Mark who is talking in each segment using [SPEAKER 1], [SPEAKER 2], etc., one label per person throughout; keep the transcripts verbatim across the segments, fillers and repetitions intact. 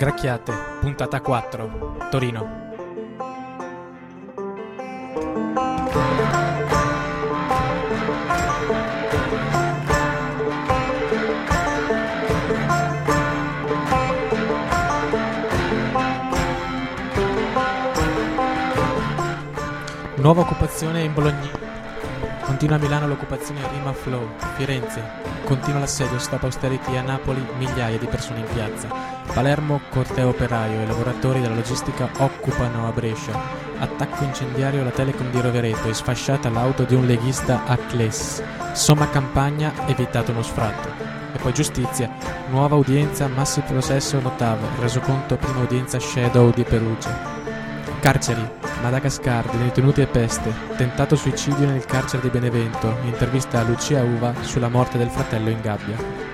[SPEAKER 1] Gracchiate, puntata quattro, Torino. Nuova occupazione in Bologna. Continua a Milano l'occupazione Rima Flow. Firenze. Continua l'assedio Stop Austerity a Napoli, migliaia di persone in piazza. Palermo, corteo operaio e lavoratori della logistica occupano a Brescia. Attacco incendiario alla Telecom di Rovereto e sfasciata l'auto di un leghista a Cles. Somma Campagna, evitato uno sfratto. E poi giustizia. Nuova udienza, massimo processo Notav. Resoconto prima udienza Shadow di Perugia. Carceri, Madagascar, detenuti e peste, tentato suicidio nel carcere di Benevento, intervista a Lucia Uva sulla morte del fratello in gabbia.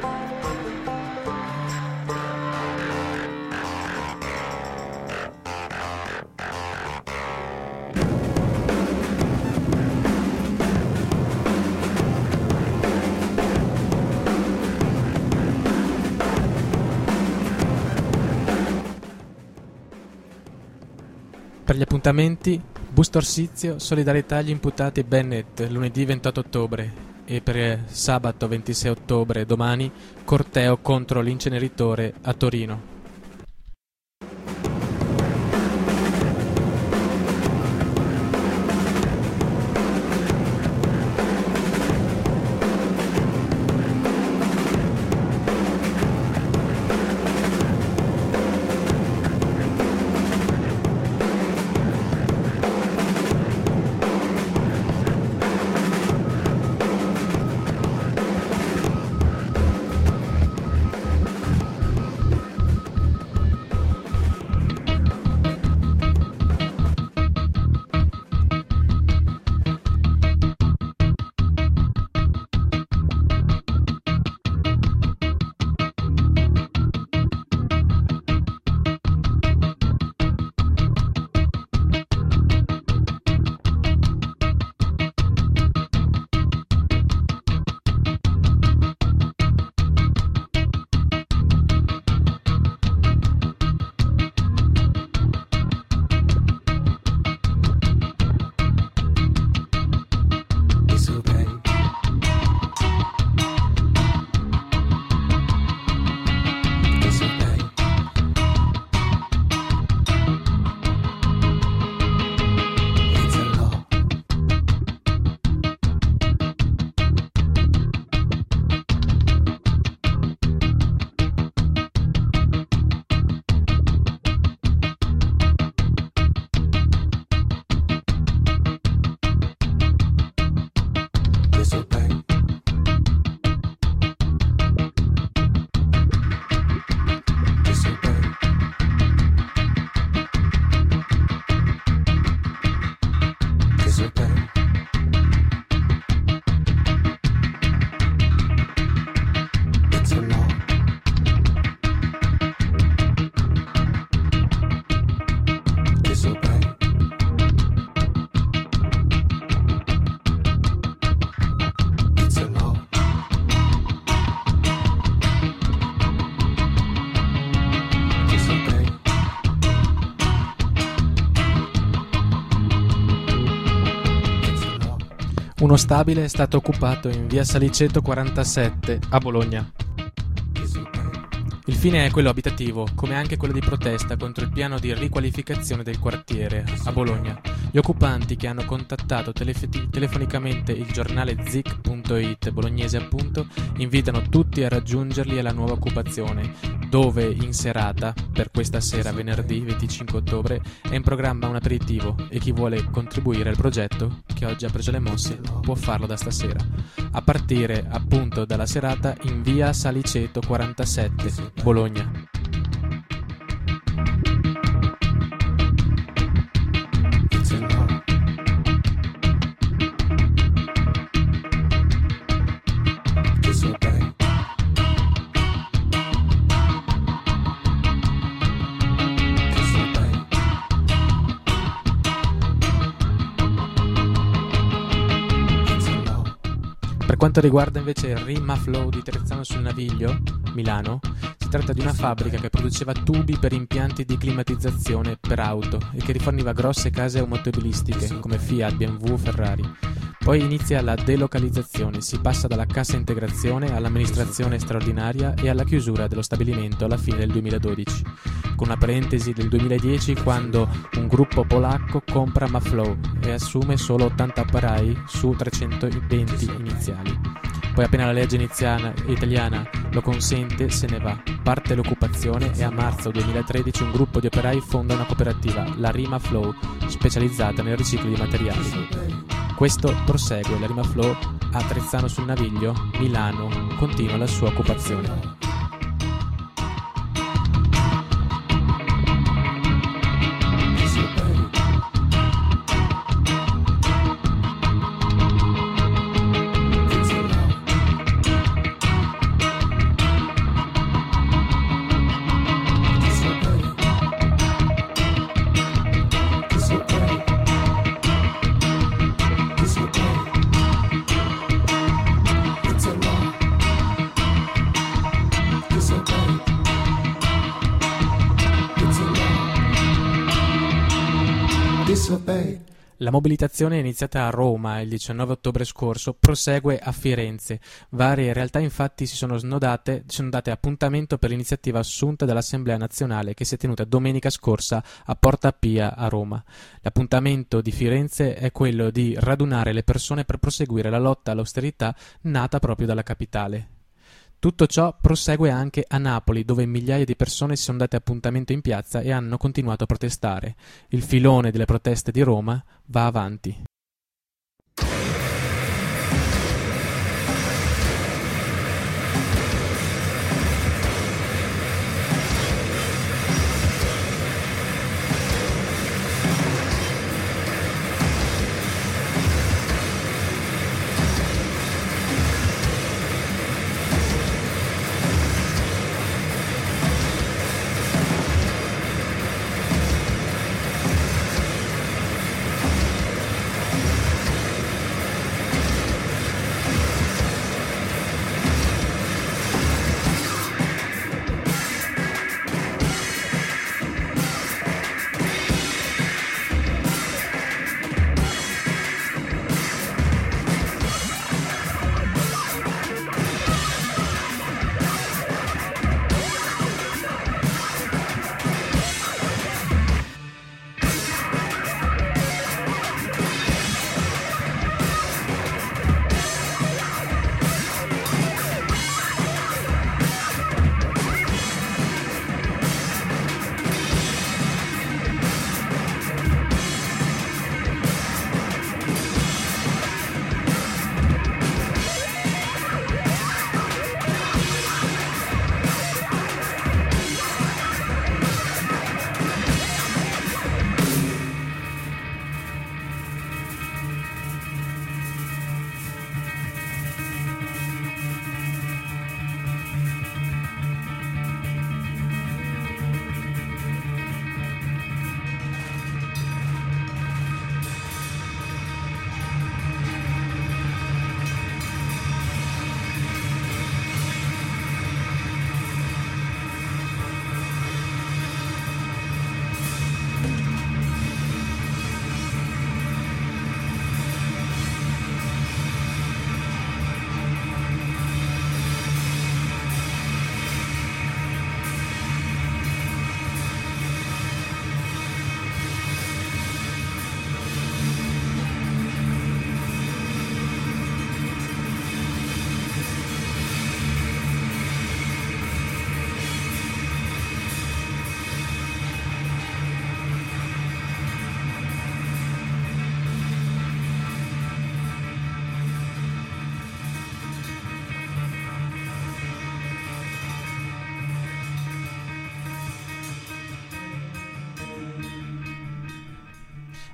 [SPEAKER 1] Per gli appuntamenti, busto Orsizio, solidarietà agli imputati Bennett, lunedì ventotto ottobre, e per sabato ventisei ottobre, domani, corteo contro l'inceneritore a Torino. Uno stabile è stato occupato in via Saliceto quarantasette a Bologna. Il fine è quello abitativo, come anche quello di protesta contro il piano di riqualificazione del quartiere a Bologna. Gli occupanti, che hanno contattato telef- telefonicamente il giornale zik punto it bolognese appunto, invitano tutti a raggiungerli alla nuova occupazione, dove in serata, per questa sera venerdì venticinque ottobre, è in programma un aperitivo e chi vuole contribuire al progetto, che oggi ha preso le mosse, può farlo da stasera, a partire appunto dalla serata in via Saliceto quarantasette, Bologna. Per quanto riguarda invece Rima Flow di Trezzano sul Naviglio, Milano, si Si tratta di una fabbrica che produceva tubi per impianti di climatizzazione per auto e che riforniva grosse case automobilistiche come Fiat, B M W, Ferrari. Poi inizia la delocalizzazione, si passa dalla cassa integrazione all'amministrazione straordinaria e alla chiusura dello stabilimento alla fine del duemiladodici, con una parentesi del duemiladieci quando un gruppo polacco compra Maflow e assume solo ottanta operai su trecentoventi iniziali. Poi appena la legge iniziana, italiana lo consente, se ne va. Parte l'occupazione e a marzo duemilatredici un gruppo di operai fonda una cooperativa, la Rimaflow, specializzata nel riciclo di materiali. Questo prosegue, la Rimaflow a Trezzano sul Naviglio, Milano, continua la sua occupazione. La mobilitazione è iniziata a Roma il diciannove ottobre scorso, prosegue a Firenze. Varie realtà infatti si sono snodate, si sono date appuntamento per l'iniziativa assunta dall'Assemblea Nazionale che si è tenuta domenica scorsa a Porta Pia a Roma. L'appuntamento di Firenze è quello di radunare le persone per proseguire la lotta all'austerità nata proprio dalla capitale. Tutto ciò prosegue anche a Napoli, dove migliaia di persone si sono date appuntamento in piazza e hanno continuato a protestare. Il filone delle proteste di Roma va avanti.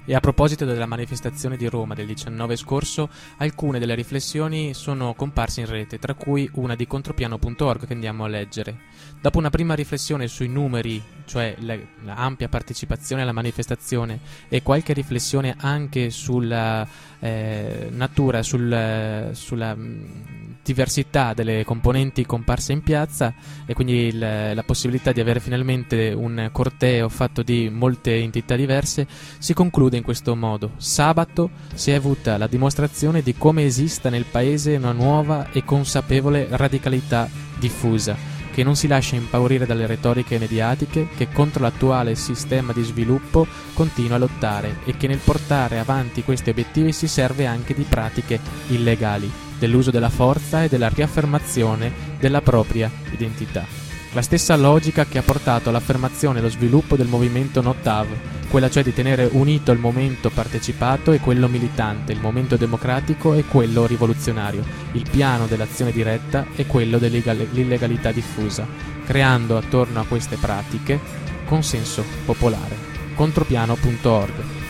[SPEAKER 1] E a proposito della manifestazione di Roma del diciannove scorso, alcune delle riflessioni sono comparse in rete, tra cui una di contropiano punto org che andiamo a leggere. Dopo una prima riflessione sui numeri, cioè l'ampia partecipazione alla manifestazione, e qualche riflessione anche sulla eh, natura, sul, sulla mh, diversità delle componenti comparse in piazza, e quindi il, la possibilità di avere finalmente un corteo fatto di molte entità diverse, si conclude in questo modo. Sabato si è avuta la dimostrazione di come esista nel paese una nuova e consapevole radicalità diffusa, che non si lascia impaurire dalle retoriche mediatiche, che contro l'attuale sistema di sviluppo continua a lottare e che nel portare avanti questi obiettivi si serve anche di pratiche illegali, dell'uso della forza e della riaffermazione della propria identità. La stessa logica che ha portato all'affermazione e allo sviluppo del movimento Notav, quella cioè di tenere unito il momento partecipato e quello militante, il momento democratico e quello rivoluzionario, il piano dell'azione diretta e quello dell'illegalità diffusa, creando attorno a queste pratiche consenso popolare. contropiano punto org.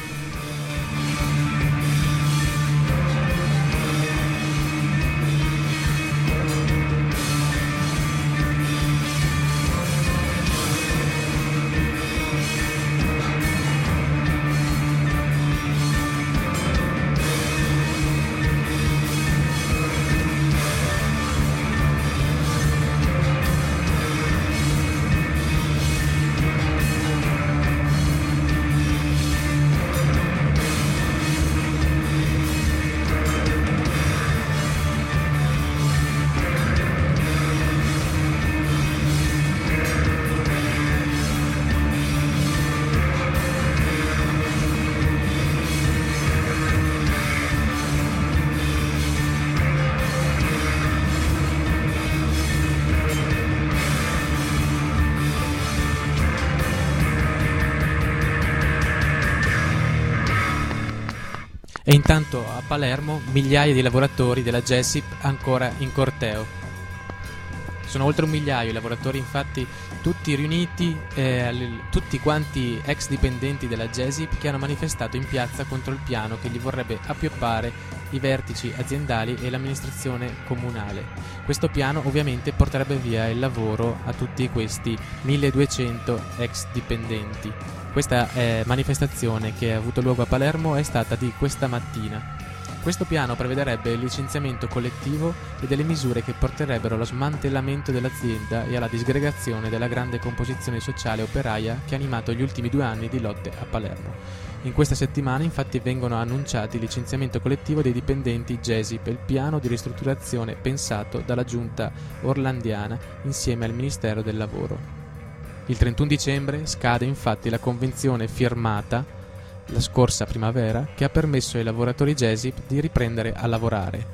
[SPEAKER 1] E intanto a Palermo migliaia di lavoratori della GESIP ancora in corteo. Sono oltre un migliaio i lavoratori, infatti, tutti riuniti, eh, tutti quanti ex dipendenti della GESIP, che hanno manifestato in piazza contro il piano che gli vorrebbe appioppare i vertici aziendali e l'amministrazione comunale. Questo piano ovviamente porterebbe via il lavoro a tutti questi milleduecento ex dipendenti. Questa eh, manifestazione che ha avuto luogo a Palermo è stata di questa mattina. Questo piano prevederebbe il licenziamento collettivo e delle misure che porterebbero allo smantellamento dell'azienda e alla disgregazione della grande composizione sociale operaia che ha animato gli ultimi due anni di lotte a Palermo. In questa settimana infatti vengono annunciati il licenziamento collettivo dei dipendenti GESIP e il piano di ristrutturazione pensato dalla giunta orlandiana insieme al Ministero del Lavoro. Il trentuno dicembre scade infatti la convenzione firmata la scorsa primavera che ha permesso ai lavoratori GESIP di riprendere a lavorare.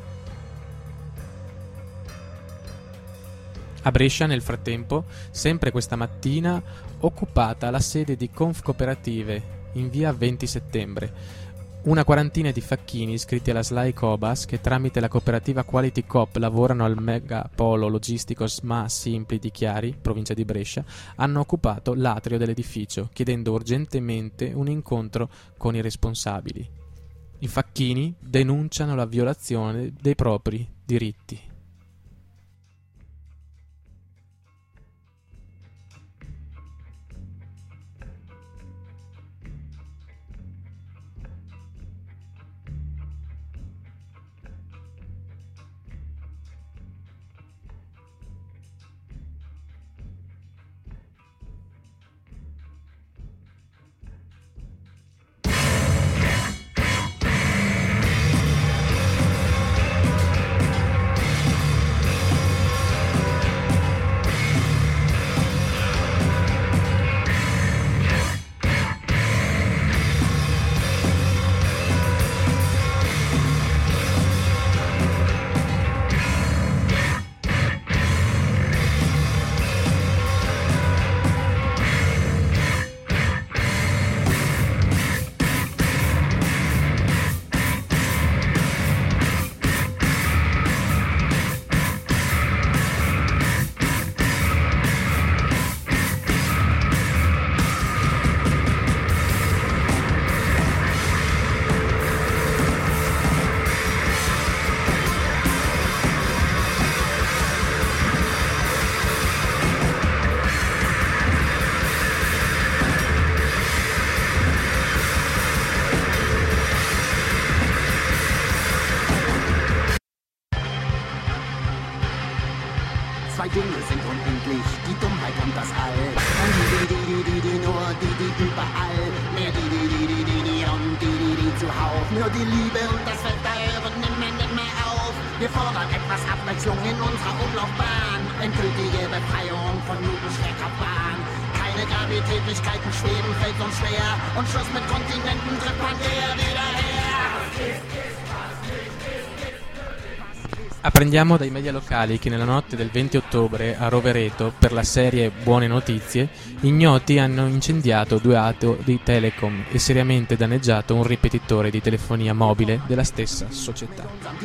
[SPEAKER 1] A Brescia, nel frattempo, sempre questa mattina, occupata la sede di Confcooperative in via venti settembre. Una quarantina di facchini iscritti alla S L A I Cobas, che tramite la cooperativa Quality Coop lavorano al megapolo logistico S M A Simpli di Chiari, provincia di Brescia, hanno occupato l'atrio dell'edificio, chiedendo urgentemente un incontro con i responsabili. I facchini denunciano la violazione dei propri diritti.
[SPEAKER 2] überall. Und die, die, die, die, die, die, nur die, die überall. Mehr die, die, die, die, die, die und die, die, die zuhauf. Nur die Liebe und das Wetter hören nimmer, nimmer auf. Wir fordern etwas Abwechslung in unserer Umlaufbahn. Endgültige Befreiung von Newton's Bahn. Keine Gravitätigkeiten schweben, fällt uns schwer. Und Schluss mit Kontinenten tritt Pangea wieder her.
[SPEAKER 1] Apprendiamo dai media locali che nella notte del venti ottobre a Rovereto, per la serie Buone Notizie, ignoti hanno incendiato due auto di Telecom e seriamente danneggiato un ripetitore di telefonia mobile della stessa società.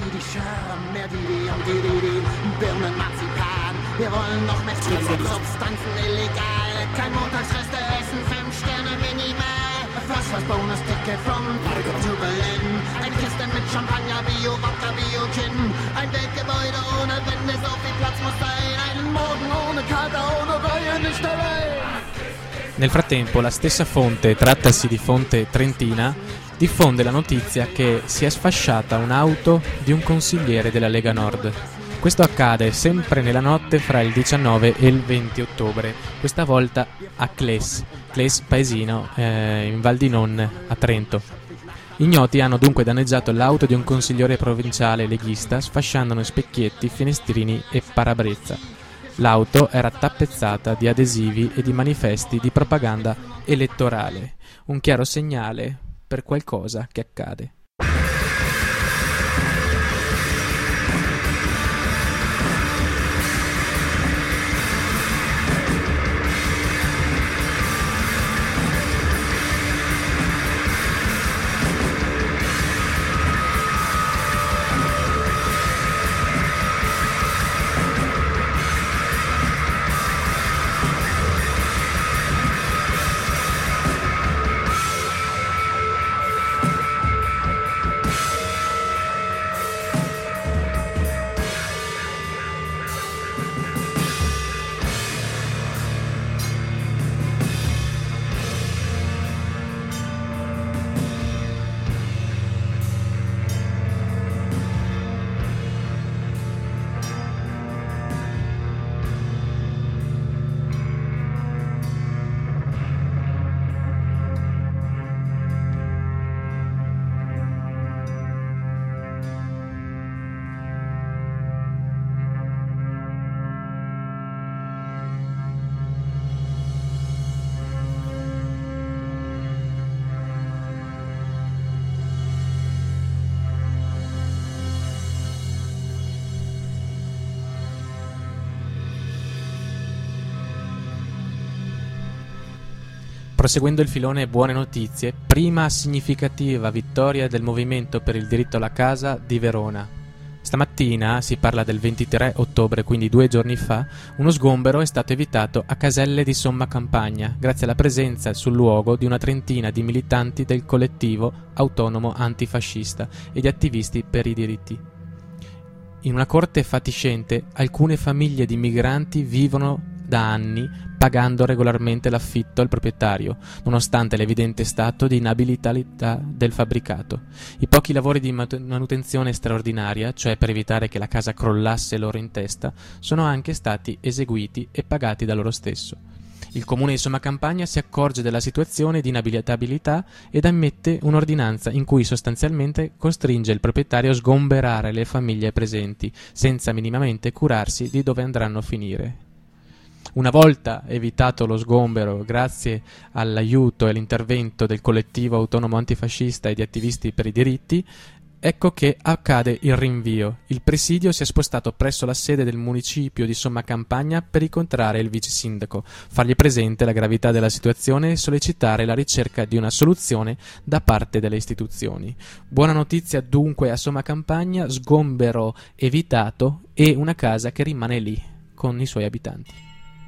[SPEAKER 2] Wir wollen noch mehr Substanzen illegal. Kein Montagsreste essen, fünf Sterne minimal. Was was Bonus-Ticket from Margot to Berlin. Ein Kiste mit Champagner, Bio, Wodka, Bio, Gin. Ein Weltgebäude ohne Wände, so viel Platz muss sein. Einen Morgen ohne Kater, ohne Reue, nicht allein.
[SPEAKER 1] Nel frattempo, la stessa fonte, trattasi di fonte trentina, diffonde la notizia che si è sfasciata un'auto di un consigliere della Lega Nord. Questo accade sempre nella notte fra il diciannove e il venti ottobre, questa volta a Cles, Cles paesino eh, in Val di Non, a Trento. Ignoti hanno dunque danneggiato l'auto di un consigliere provinciale leghista sfasciandone specchietti, finestrini e parabrezza. L'auto era tappezzata di adesivi e di manifesti di propaganda elettorale, un chiaro segnale per qualcosa che accade. Proseguendo il filone Buone Notizie, prima significativa vittoria del movimento per il diritto alla casa di Verona. Stamattina, si parla del ventitré ottobre, quindi due giorni fa, uno sgombero è stato evitato a Caselle di Somma Campagna, grazie alla presenza sul luogo di una trentina di militanti del collettivo autonomo antifascista e di attivisti per i diritti. In una corte fatiscente, alcune famiglie di migranti vivono da anni pagando regolarmente l'affitto al proprietario, nonostante l'evidente stato di inabilità del fabbricato. I pochi lavori di manutenzione straordinaria, cioè per evitare che la casa crollasse loro in testa, sono anche stati eseguiti e pagati da loro stesso. Il comune di Somma Campagna si accorge della situazione di inabilitabilità ed ammette un'ordinanza in cui sostanzialmente costringe il proprietario a sgomberare le famiglie presenti, senza minimamente curarsi di dove andranno a finire. Una volta evitato lo sgombero, grazie all'aiuto e all'intervento del collettivo autonomo antifascista e di attivisti per i diritti, ecco che accade il rinvio. Il presidio si è spostato presso la sede del municipio di Somma Campagna per incontrare il vice sindaco, fargli presente la gravità della situazione e sollecitare la ricerca di una soluzione da parte delle istituzioni. Buona notizia dunque a Somma Campagna, sgombero evitato e una casa che rimane lì con i suoi abitanti.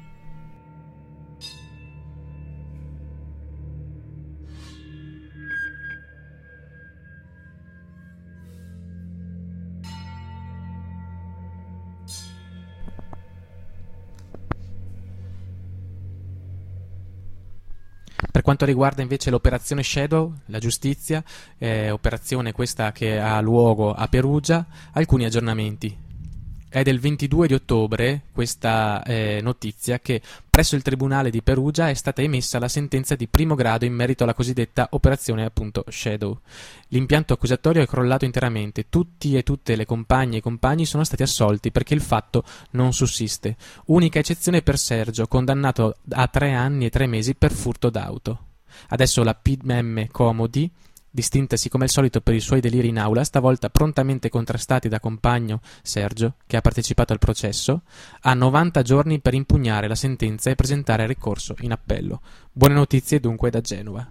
[SPEAKER 1] Per quanto riguarda invece l'operazione Shadow, la giustizia, eh, operazione questa che ha luogo a Perugia, alcuni aggiornamenti. È del ventidue di ottobre questa eh, notizia che presso il Tribunale di Perugia è stata emessa la sentenza di primo grado in merito alla cosiddetta operazione appunto Shadow. L'impianto accusatorio è crollato interamente, tutti e tutte le compagne e compagni sono stati assolti perché il fatto non sussiste. Unica eccezione per Sergio, condannato a tre anni e tre mesi per furto d'auto. Adesso la P M Comodi, distintasi come al solito per i suoi deliri in aula, stavolta prontamente contrastati da compagno Sergio, che ha partecipato al processo, ha novanta giorni per impugnare la sentenza e presentare ricorso in appello. Buone notizie dunque da Genova.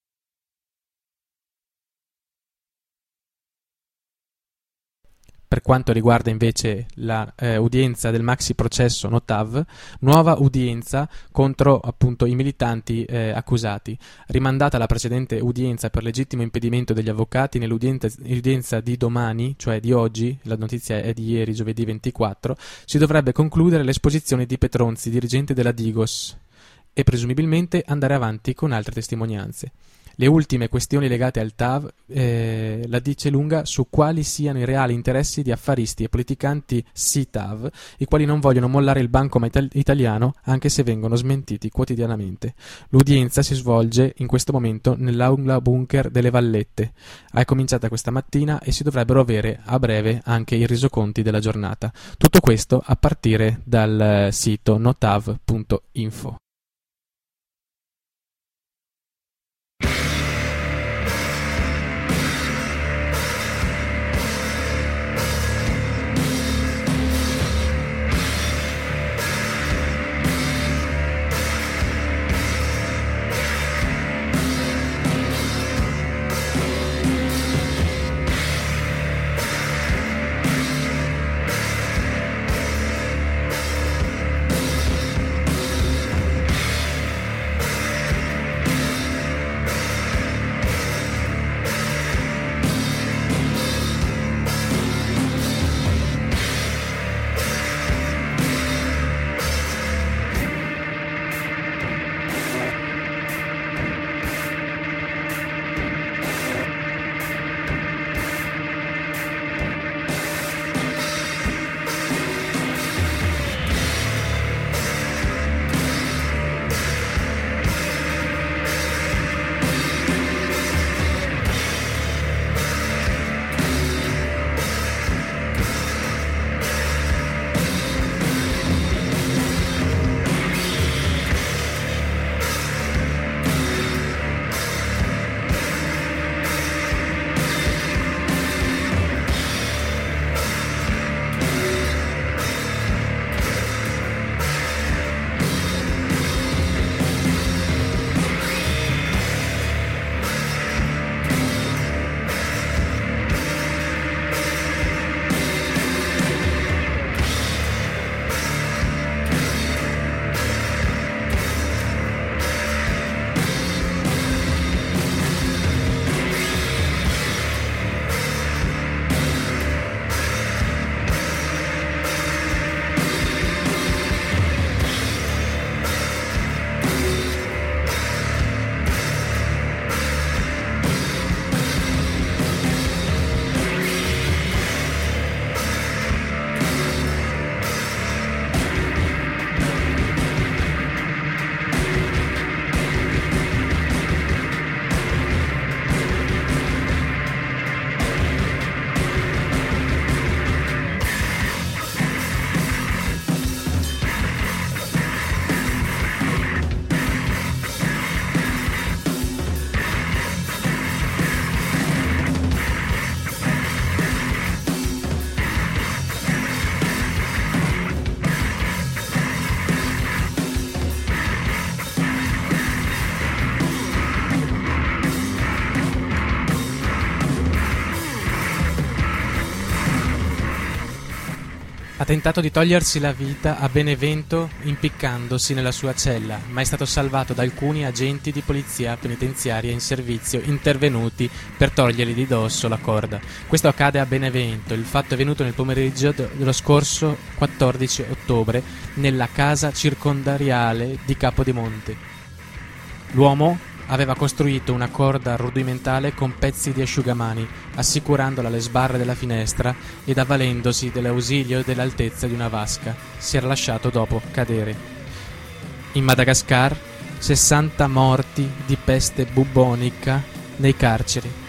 [SPEAKER 1] Per quanto riguarda invece l'udienza eh, del maxi processo Notav, nuova udienza contro appunto i militanti eh, accusati. Rimandata la precedente udienza per legittimo impedimento degli avvocati, nell'udienza di domani, cioè di oggi, la notizia è di ieri, giovedì ventiquattro, si dovrebbe concludere l'esposizione di Petronzi, dirigente della Digos, e presumibilmente andare avanti con altre testimonianze. Le ultime questioni legate al T A V eh, la dice lunga su quali siano i reali interessi di affaristi e politicanti sì T A V, i quali non vogliono mollare il banco italiano anche se vengono smentiti quotidianamente. L'udienza si svolge in questo momento nell'aula bunker delle Vallette. È cominciata questa mattina e si dovrebbero avere a breve anche i resoconti della giornata. Tutto questo a partire dal sito notav punto info. Ha tentato di togliersi la vita a Benevento impiccandosi nella sua cella, ma è stato salvato da alcuni agenti di polizia penitenziaria in servizio intervenuti per togliergli di dosso la corda. Questo accade a Benevento. Il fatto è venuto nel pomeriggio dello scorso quattordici ottobre nella casa circondariale di Capodimonte. L'uomo aveva costruito una corda rudimentale con pezzi di asciugamani, assicurandola alle sbarre della finestra ed avvalendosi dell'ausilio dell'altezza di una vasca. Si era lasciato dopo cadere. In Madagascar, sessanta morti di peste bubonica nei carceri.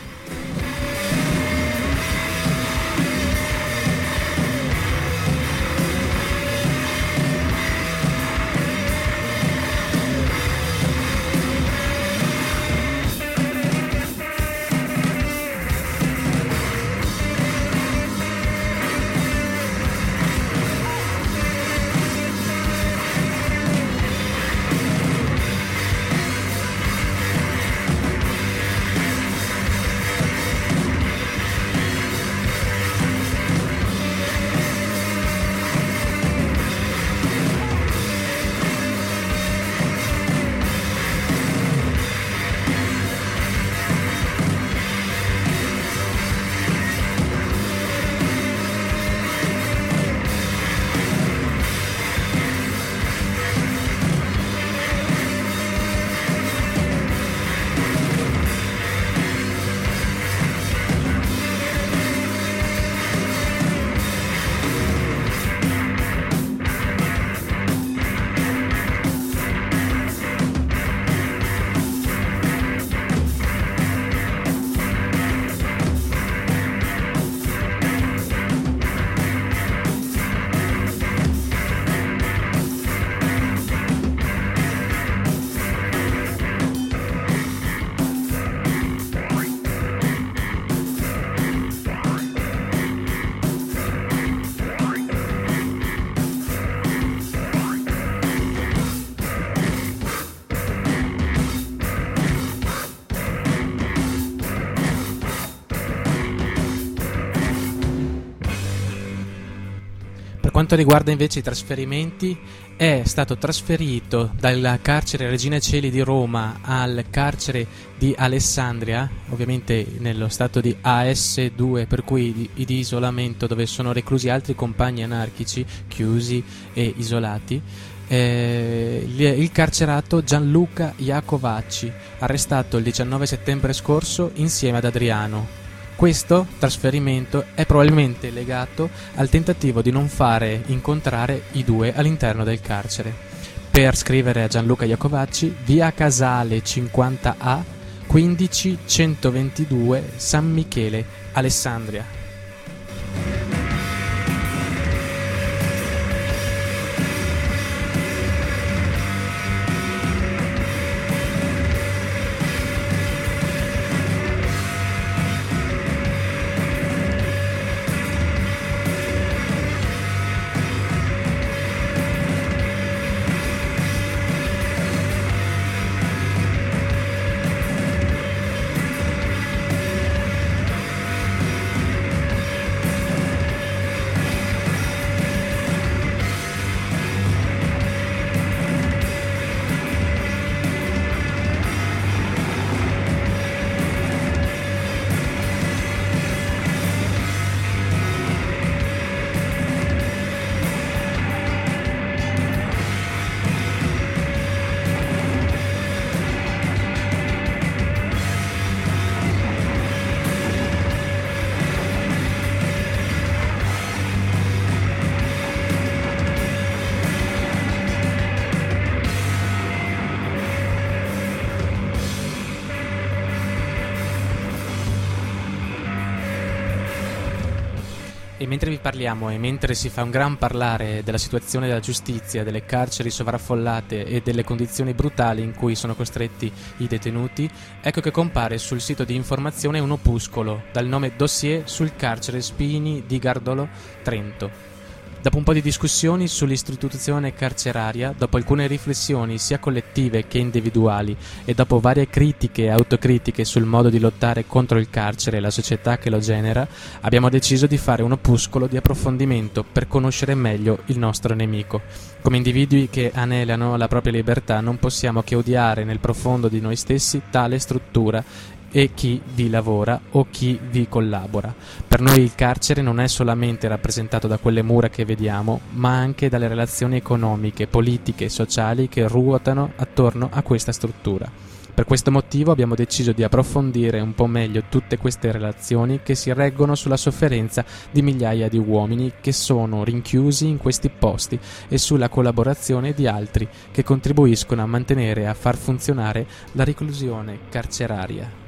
[SPEAKER 1] Per quanto riguarda invece i trasferimenti, è stato trasferito dal carcere Regina Coeli di Roma al carcere di Alessandria, ovviamente nello stato di A S due, per cui di, di isolamento, dove sono reclusi altri compagni anarchici chiusi e isolati. Eh, il carcerato Gianluca Iacovacci, arrestato il diciannove settembre scorso insieme ad Adriano. Questo trasferimento è probabilmente legato al tentativo di non fare incontrare i due all'interno del carcere. Per scrivere a Gianluca Iacovacci, via Casale cinquanta A, quindici centoventidue, San Michele, Alessandria. E mentre vi parliamo e mentre si fa un gran parlare della situazione della giustizia, delle carceri sovraffollate e delle condizioni brutali in cui sono costretti i detenuti, ecco che compare sul sito di informazione un opuscolo dal nome Dossier sul carcere Spini di Gardolo, Trento. Dopo un po' di discussioni sull'istituzione carceraria, dopo alcune riflessioni sia collettive che individuali e dopo varie critiche e autocritiche sul modo di lottare contro il carcere e la società che lo genera, abbiamo deciso di fare un opuscolo di approfondimento per conoscere meglio il nostro nemico. Come individui che anelano la propria libertà non possiamo che odiare nel profondo di noi stessi tale struttura e chi vi lavora o chi vi collabora. Per noi il carcere non è solamente rappresentato da quelle mura che vediamo, ma anche dalle relazioni economiche, politiche e sociali che ruotano attorno a questa struttura. Per questo motivo abbiamo deciso di approfondire un po' meglio tutte queste relazioni che si reggono sulla sofferenza di migliaia di uomini che sono rinchiusi in questi posti e sulla collaborazione di altri che contribuiscono a mantenere e a far funzionare la reclusione carceraria.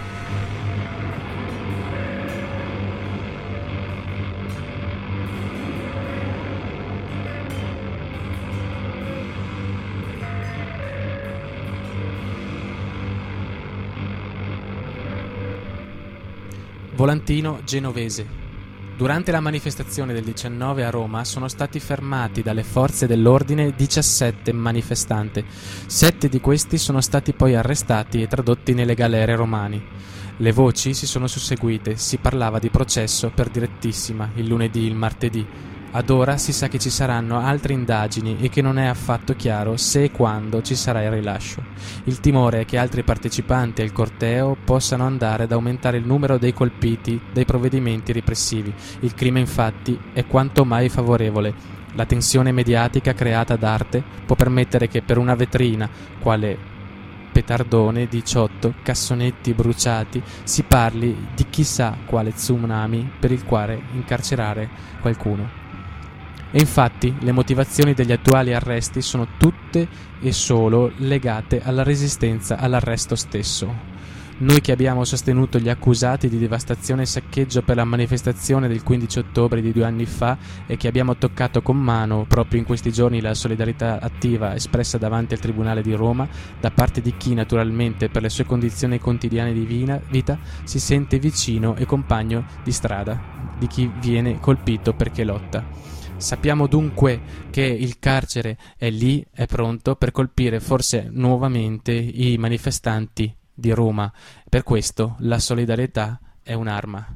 [SPEAKER 1] Volantino genovese. Durante la manifestazione del diciannove a Roma sono stati fermati dalle forze dell'ordine diciassette manifestanti. Sette di questi sono stati poi arrestati e tradotti nelle galere romane. Le voci si sono susseguite, si parlava di processo per direttissima il lunedì, il martedì. Ad ora si sa che ci saranno altre indagini e che non è affatto chiaro se e quando ci sarà il rilascio. Il timore è che altri partecipanti al corteo possano andare ad aumentare il numero dei colpiti dai provvedimenti repressivi. Il clima infatti è quanto mai favorevole. La tensione mediatica creata d'arte può permettere che per una vetrina, quale petardone, diciotto cassonetti bruciati, si parli di chissà quale tsunami per il quale incarcerare qualcuno. E infatti le motivazioni degli attuali arresti sono tutte e solo legate alla resistenza all'arresto stesso. Noi che abbiamo sostenuto gli accusati di devastazione e saccheggio per la manifestazione del quindici ottobre di due anni fa e che abbiamo toccato con mano proprio in questi giorni la solidarietà attiva espressa davanti al Tribunale di Roma da parte di chi naturalmente per le sue condizioni quotidiane di vita si sente vicino e compagno di strada di chi viene colpito perché lotta. Sappiamo dunque che il carcere è lì, è pronto per colpire forse nuovamente i manifestanti di Roma. Per questo la solidarietà è un'arma.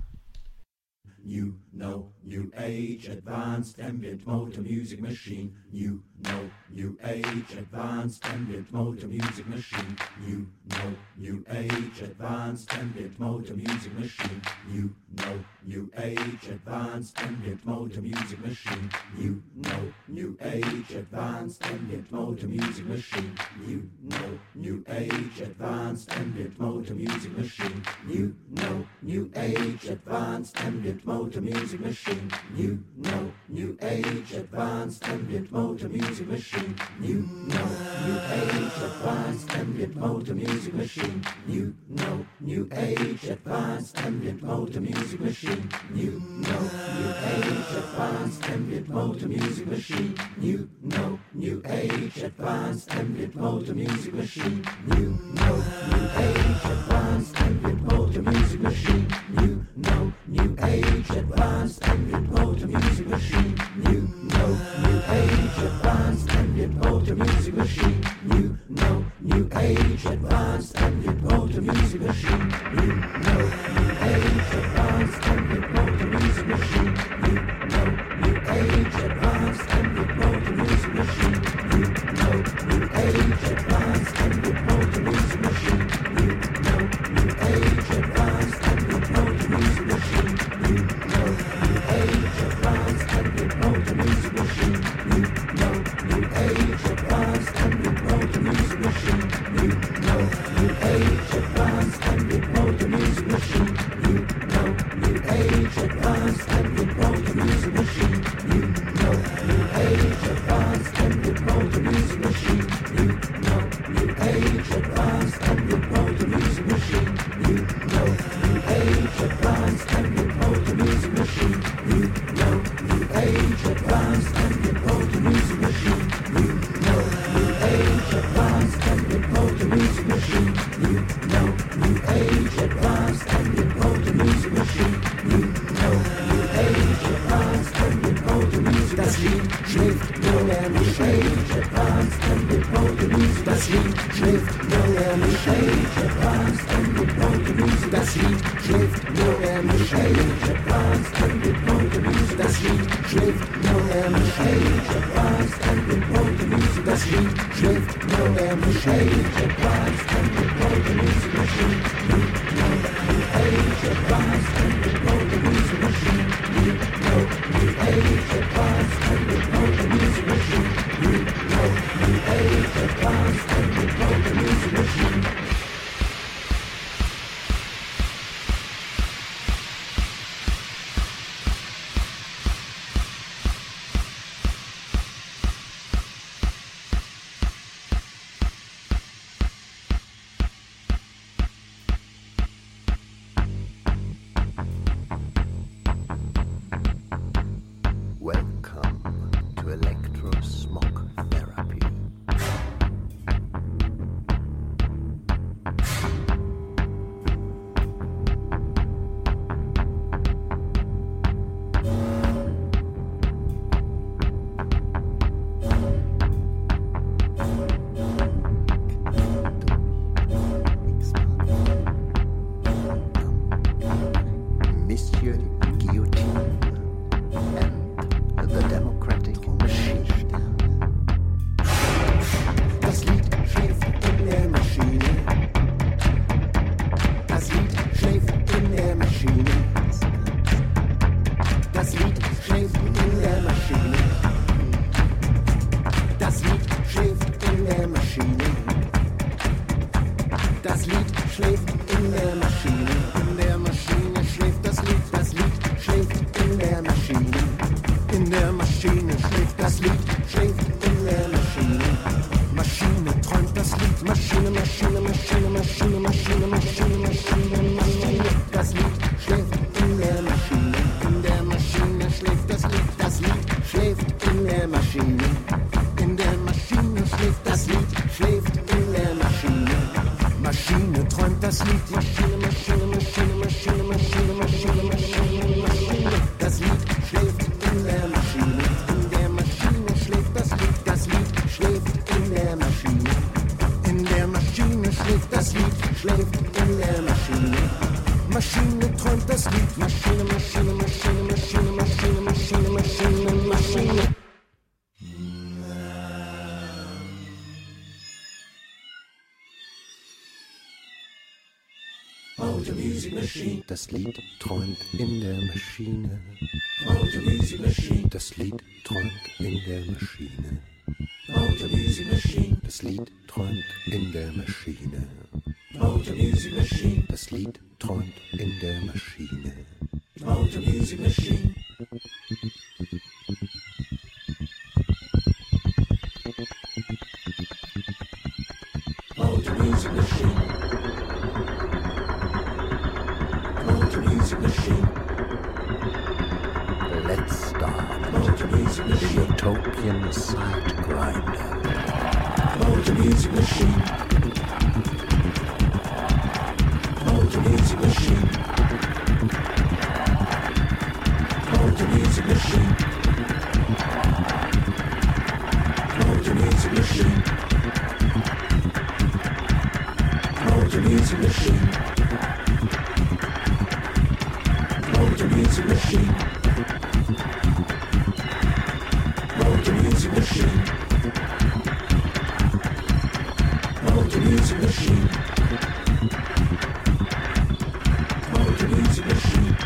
[SPEAKER 3] New, no, new age, advanced, ambient motor music machine. New, no, new age, advanced, ambient motor music machine. New, no, new age, advanced, ambient motor music machine. New, no, new age, advanced, ambient motor music machine. New, no, new age, advanced, ambient motor music machine. New, no, new age, advanced, ambient motor music machine. New, no, new age, advanced, ambient motor music machine. New, no, new age, advanced, ambient motor music machine. New, no, new age, advanced, ambient motor music machine. New, no, new age, advanced, ambient motor music machine. New, no, new age, advanced, ambient motor music machine. New, no, new age, advanced, ambient motor music machine. New, no, new age, advanced, ambient motor music machine. New, no, new age, advanced, ambient motor music machine. New, no, new age, advanced, ambient motor music machine. New, no, new age, advanced, ambient motor music machine. New, no, new age, advanced, ambient motor music machine. New, no, new age, advanced, ambient motor music machine. New, no, new age, advanced, ambient motor music machine. New, no, new age, advanced, ambient motor music machine. New, no, new age, advanced, ambient motor music machine. New, no, new age, advanced, ambient motor music machine. New, no, new age, advanced, ambient motor music machine. New, no, new age, advanced, ambient motor music machine. New, no, new age, advanced, ambient motor music machine. New, no, new age, advanced, ambient motor music machine. New, no, new age, advanced, ambient motor music machine. New, no, new age, advanced, ambient motor music machine. New, no, new age, advanced, ambient motor music machine. New, no, new age, advanced, ambient motor music machine. New, no, new age, advanced, ambient motor music. Das Lied schläft nur mehr New Age, advanced, ambient motor music. Das Lied schläft nur mehr New Age, advanced, ambient motor music. Das Lied schläft nur mehr New Age, advanced, ambient motor music. Das Lied schläft nur mehr New Age, advanced, ambient motor music. Das Lied schläft nur mehr New Age, advanced, ambient motor music machine. New, no, new age, advanced, ambient motor music machine. New, no, new age, advanced, ambient motor music machine. New, no, new age, advanced, ambient motor music machine.
[SPEAKER 2] das Lied schläft in der Maschine. In der Maschine schläft das Lied, das Lied schläft in der Maschine. In der Maschine schläft das Lied, schläft in der Maschine. Maschine träumt das Lied, Maschine, Maschine, Maschine, Maschine, Maschine, Maschine, Maschine, Maschine. Das Lied schläft in der Maschine. In der Maschine schläft das Lied, das Lied schläft in der Maschine. In der Maschine schläft das Lied, schläft in der Maschine. Maschine träumt das Lied, Maschine, Maschine, Maschine, Maschine, Maschine, Maschine, Maschine, Maschine. Das Lied schläft in der Maschine. In der Maschine schläft das Lied, das Lied schläft in der Maschine. In der Maschine schläft das Lied, schläft in der Maschine. Maschine träumt das Lied, Maschine, Maschine, Maschine, Maschine, Maschine, Maschine, Maschine, Maschine.
[SPEAKER 3] Motor Music Machine.
[SPEAKER 2] Das Lied träumt in der Maschine.
[SPEAKER 3] Motor Music Machine.
[SPEAKER 2] Das Lied träumt in der Maschine.
[SPEAKER 3] Motor Music Machine.
[SPEAKER 2] Das Lied träumt in der Maschine.
[SPEAKER 3] Motor Music Machine.
[SPEAKER 2] Das Lied träumt in der Maschine.
[SPEAKER 3] Motor Music Machine. Motor Music Machine. Motor Music Machine.
[SPEAKER 2] Let's start.
[SPEAKER 3] Motor Music
[SPEAKER 2] The
[SPEAKER 3] Machine.
[SPEAKER 2] Utopian Side Grinder.
[SPEAKER 3] Motor Music Machine. Motor Music Machine. Motor Music Machine. Motor Music Machine. Motor Music Machine. Motor Music Machine. Motor Music Machine. Motor Music Machine. Motor Music Machine.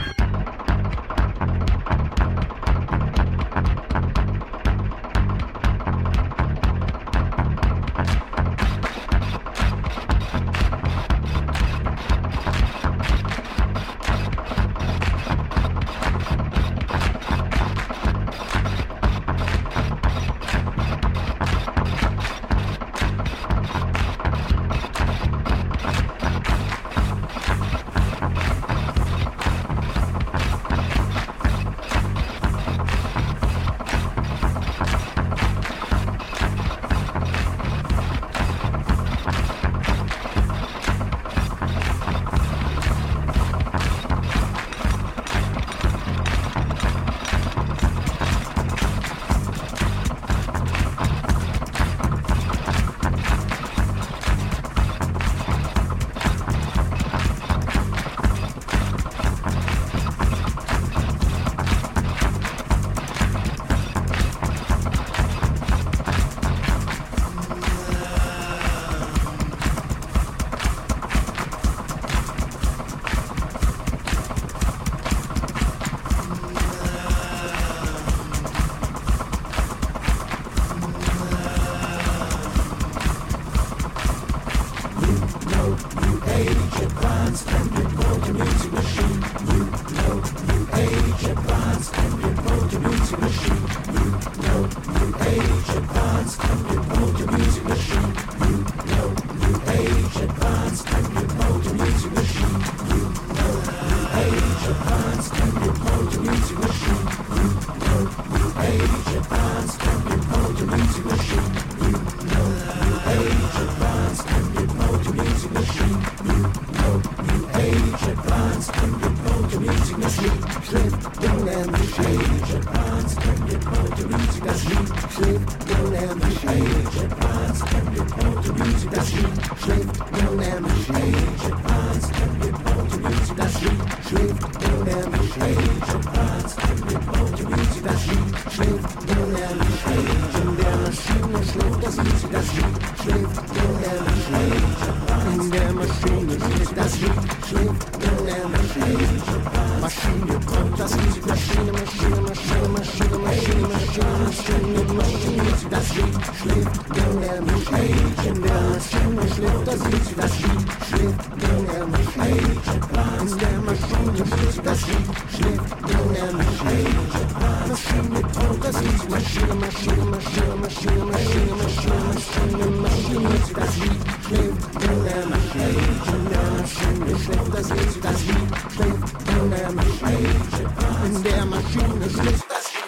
[SPEAKER 2] Das Lied schläft schläft in der Maschine. In der Maschine schläft das Lied, schläft in der Maschine. Maschine braucht das Lied, Maschine, Maschine, Maschine, Maschine, Maschine, Maschine, Maschine, Maschine ist das Lied, schläft in der Maschine. In der Maschine schläft das Lied, das Lied schläft in der Maschine. In der Maschine schläft das Lied.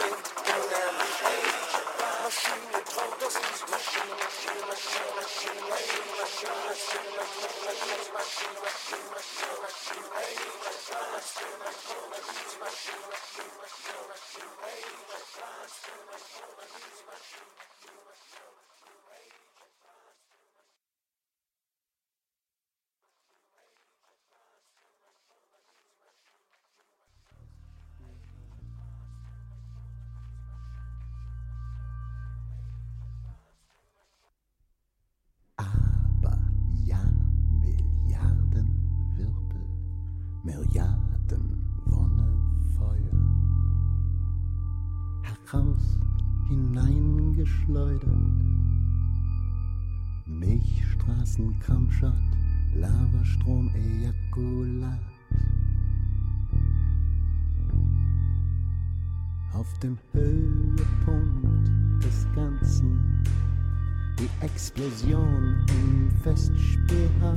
[SPEAKER 4] Milliarden Wonne, Feuer, heraus hineingeschleudert, Milchstraßen, Kammschott, Lavastrom, Ejakulat. Auf dem Höhepunkt des Ganzen die Explosion im Festspielhaus.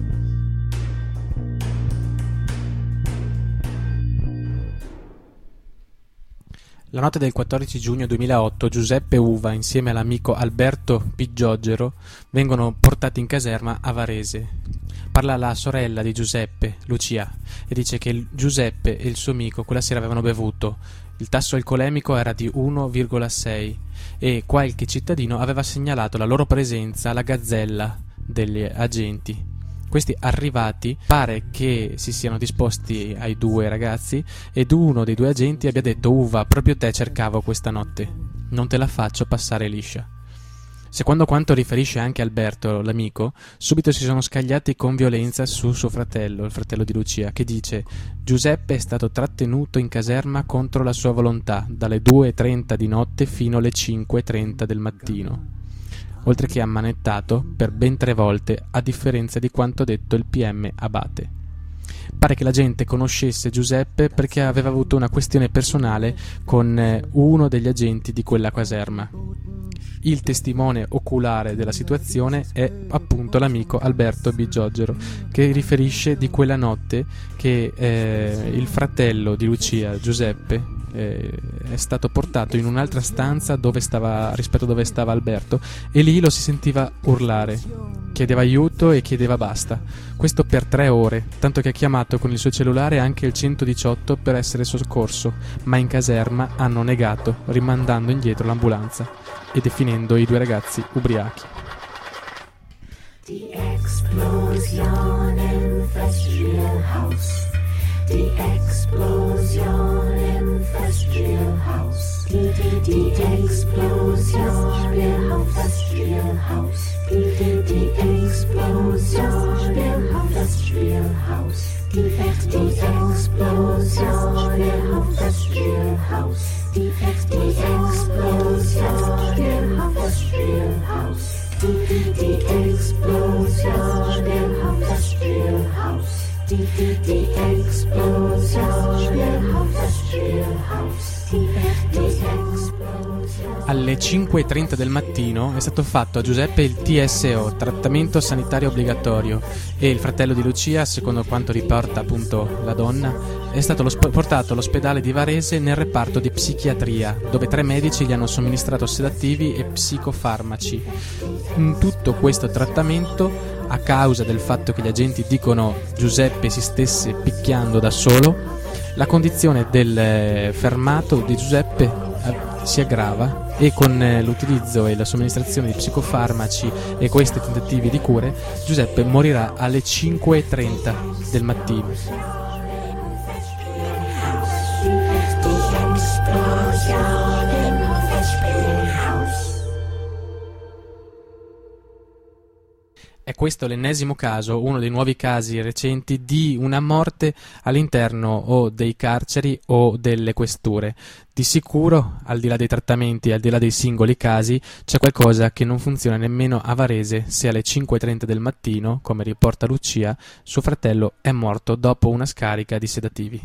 [SPEAKER 1] La notte del quattordici giugno duemilaotto Giuseppe Uva insieme all'amico Alberto Bigiogero vengono portati in caserma a Varese. Parla la sorella di Giuseppe, Lucia, e dice che Giuseppe e il suo amico quella sera avevano bevuto. Il tasso alcolemico era di uno virgola sei e qualche cittadino aveva segnalato la loro presenza alla gazzella degli agenti. Questi arrivati pare che si siano disposti ai due ragazzi ed uno dei due agenti abbia detto: Uva, proprio te cercavo questa notte, non te la faccio passare liscia. Secondo quanto riferisce anche Alberto, l'amico, subito si sono scagliati con violenza su suo fratello, il fratello di Lucia, che dice: Giuseppe è stato trattenuto in caserma contro la sua volontà dalle due e trenta di notte fino alle cinque e trenta del mattino, oltre che ammanettato per ben tre volte, a differenza di quanto detto il P M Abate. Pare che la gente conoscesse Giuseppe perché aveva avuto una questione personale con uno degli agenti di quella caserma. Il testimone oculare della situazione è appunto l'amico Alberto Bigiogero, che riferisce di quella notte che eh, il fratello di Lucia, Giuseppe, eh, è stato portato in un'altra stanza dove stava, rispetto a dove stava Alberto, e lì lo si sentiva urlare, chiedeva aiuto e chiedeva basta. Questo per tre ore, tanto che ha chiamato con il suo cellulare anche il centodiciotto per essere soccorso, ma in caserma hanno negato, rimandando indietro l'ambulanza e definendo i due ragazzi ubriachi.
[SPEAKER 5] Die Explosion im Festspielhaus. Die Explosion im Festspielhaus. Die, die, die Explosion im Festspielhaus. Die, die, die Explosion im Festspielhaus. Die, die Explosion im Festspielhaus. Die, die Explosion im Festspielhaus. Die, die, die Explosion im Festspielhaus. Die, die, die Explosion im Festspielhaus. Die, die Explosion.
[SPEAKER 1] Alle cinque e trenta del mattino è stato fatto a Giuseppe il T S O, trattamento sanitario obbligatorio, e il fratello di Lucia, secondo quanto riporta appunto la donna, è stato lo sp- portato all'ospedale di Varese nel reparto di psichiatria, dove tre medici gli hanno somministrato sedativi e psicofarmaci. In tutto questo trattamento, a causa del fatto che gli agenti dicono Giuseppe si stesse picchiando da solo, la condizione del fermato di Giuseppe si aggrava e con l'utilizzo e la somministrazione di psicofarmaci e questi tentativi di cure, Giuseppe morirà alle cinque e trenta del mattino. È questo l'ennesimo caso, uno dei nuovi casi recenti di una morte all'interno o dei carceri o delle questure. Di sicuro, al di là dei trattamenti, al di là dei singoli casi, c'è qualcosa che non funziona nemmeno a Varese se alle cinque e trenta del mattino, come riporta Lucia, suo fratello è morto dopo una scarica di sedativi.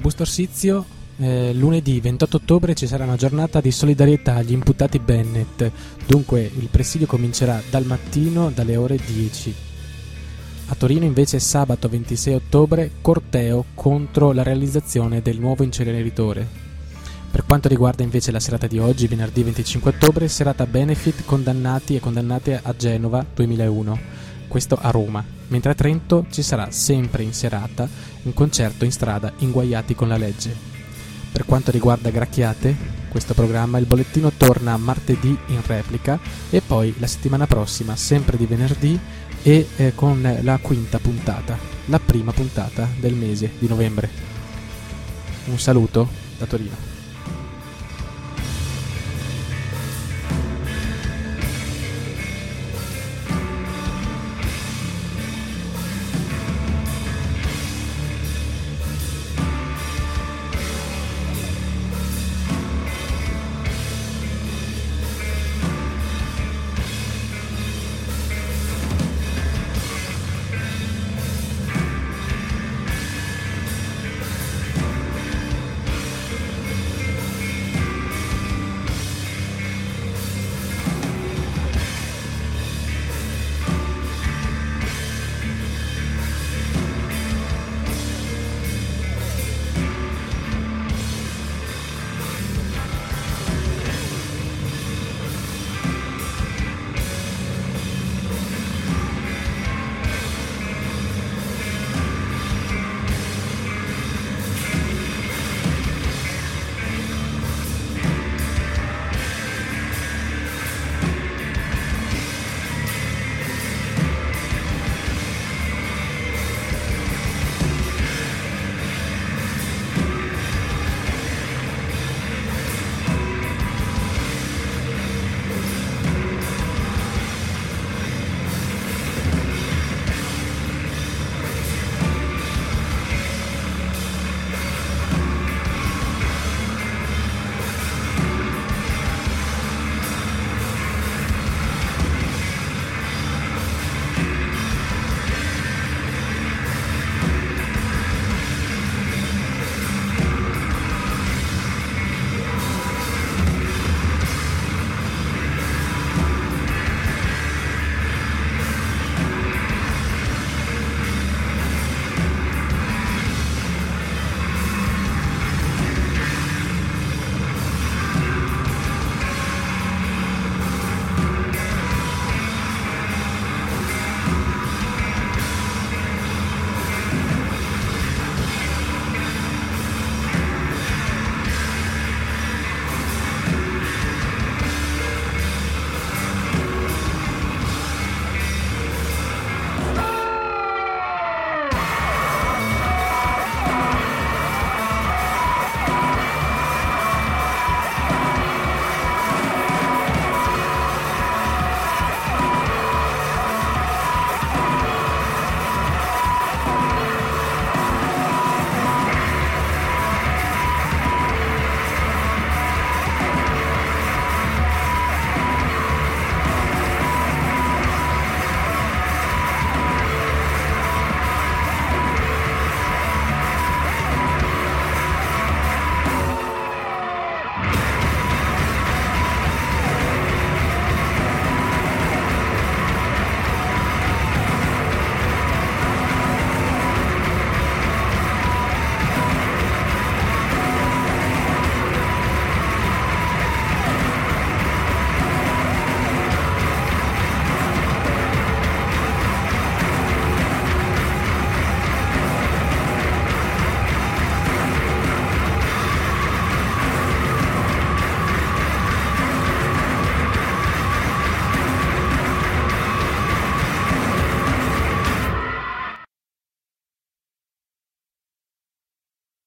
[SPEAKER 1] Busto Orsizio, eh, lunedì ventotto ottobre ci sarà una giornata di solidarietà agli imputati Bennett, dunque il presidio comincerà dal mattino dalle ore dieci. A Torino invece sabato ventisei ottobre corteo contro la realizzazione del nuovo inceneritore. Per quanto riguarda invece la serata di oggi, venerdì venticinque ottobre, serata benefit condannati e condannate a Genova duemilauno, questo a Roma, mentre a Trento ci sarà sempre in serata un concerto in strada Inguaiati con la legge. Per quanto riguarda Gracchiate, questo programma, il bollettino torna martedì in replica e poi la settimana prossima, sempre di venerdì, e eh, con la quinta puntata, la prima puntata del mese di novembre. Un saluto da Torino.